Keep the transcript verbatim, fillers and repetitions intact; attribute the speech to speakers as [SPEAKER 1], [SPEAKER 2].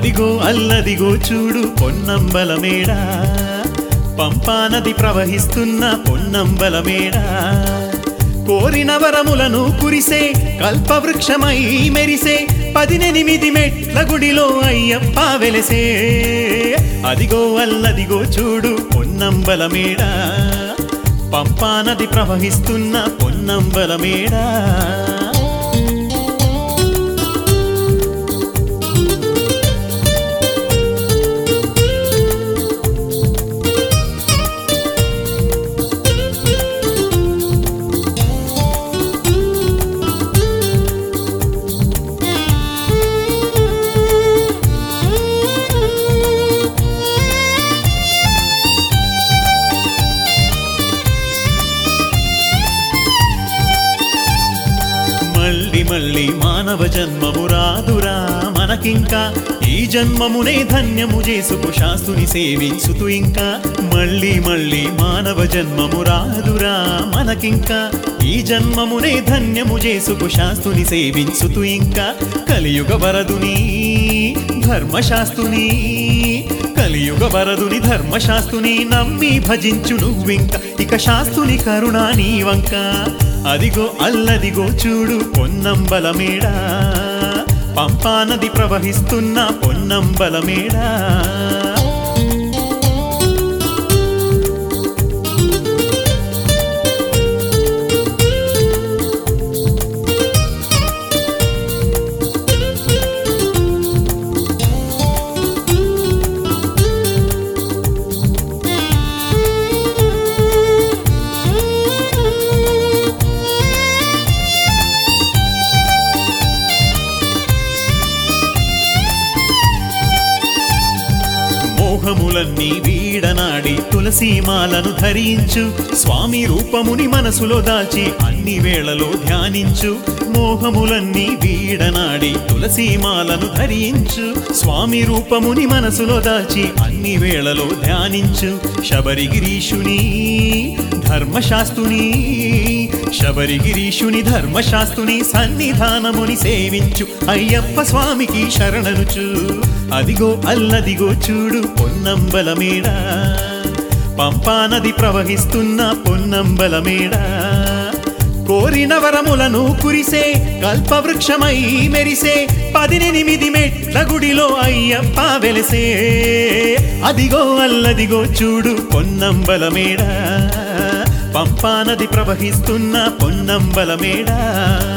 [SPEAKER 1] అదిగో అల్లదిగో చూడు పొన్నంబల మేడ, పంపానది ప్రవహిస్తున్న పొన్నంబల మేడ. కోరిన వరములను కురిసే కల్పవృక్షమై మెరిసే, పదినెనిమిది మెట్ల గుడిలో అయ్యప్ప వెలసే. అదిగో అల్లదిగో చూడు పొన్నంబల మేడ, పంపానది ప్రవహిస్తున్న పొన్నంబల మేడ. మళ్ళీ మళ్ళీ మానవ జన్మము రాదురా మనకింకా, ఈ జన్మమునే ధన్యము చేసుకు శాస్తుని సేవించుతూ ఇంకా. మళ్ళీ మళ్ళీ మానవ జన్మము రాదురా మనకింకా, ఈ జన్మమునే ధన్యము చేసుకు శాస్తుని సేవించుతూ ఇంకా. కలియుగ వరదుని ధర్మశాస్తుని, కలియుగ వరదుని ధర్మశాస్తుని నమ్మి భజించు నువ్వింక, ఇక శాస్తుని కరుణా నీ వంక. అదిగో అల్లదిగో చూడు పొన్నంబల మేడ, పంపానది ప్రవహిస్తున్న పొన్నంబల మేడ. మోహములన్నీ వీడనాడి తులసీమాలను ధరించు, స్వామి రూపముని మనసులో దాచి అన్ని వేళలో ధ్యానించు. మోహములన్నీ వీడనాడి తులసీమాలను ధరించు, స్వామి రూపముని మనసులో దాచి అన్ని వేళలో ధ్యానించు. శబరిగిరీషుని ధర్మశాస్తుని, శబరిగిరీషుని ధర్మశాస్తుని సన్నిధానముని సేవించు, అయ్యప్ప స్వామికి శరణనుచు. అదిగో అల్లదిగో చూడు పొన్నంబల మేడ, పంపానది ప్రవహిస్తున్న పొన్నంబల మేడ. కోరిన వరములను కురిసే కల్పవృక్షమై మెరిసే, పదినెనిమిది మెట్ల గుడిలో అయ్యప్ప వెలసే. అదిగో అల్లదిగో చూడు పొన్నంబల మేడ, పంపానది ప్రవహిస్తున్న పొన్నంబల మేడ.